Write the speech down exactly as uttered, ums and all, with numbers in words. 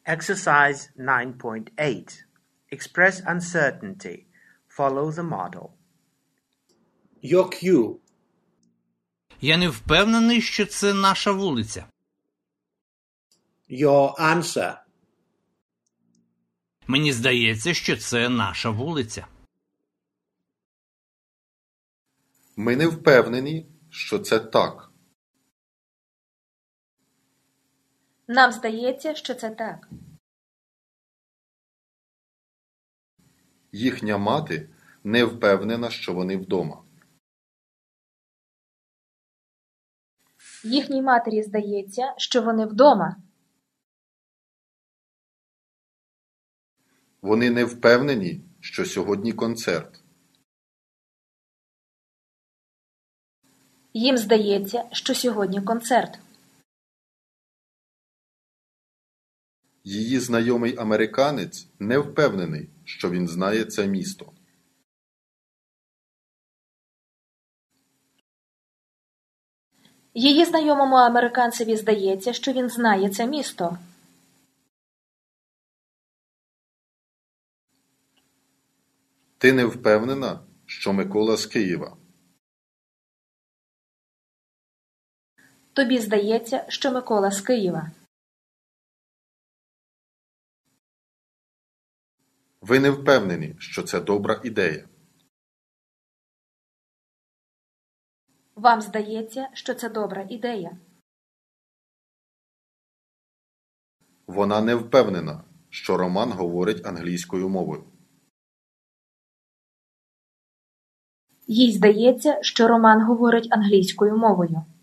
Exercise nine point eight. Express uncertainty. Follow the model. Your cue. Я не впевнений, що це наша вулиця. Your answer. Мені здається, що це наша вулиця. Ми не впевнені, що це так. Нам здається, що це так. Їхня мати не впевнена, що вони вдома. Їхній матері здається, що вони вдома. Вони не впевнені, що сьогодні концерт. Їм здається, що сьогодні концерт. Її знайомий американець не впевнений, що він знає це місто. Її знайомому американцеві здається, що він знає це місто. Ти не впевнена, що Микола з Києва. Тобі здається, що Микола з Києва. Ви не впевнені, що це добра ідея. Вам здається, що це добра ідея. Вона не впевнена, що Роман говорить англійською мовою. Їй здається, що Роман говорить англійською мовою.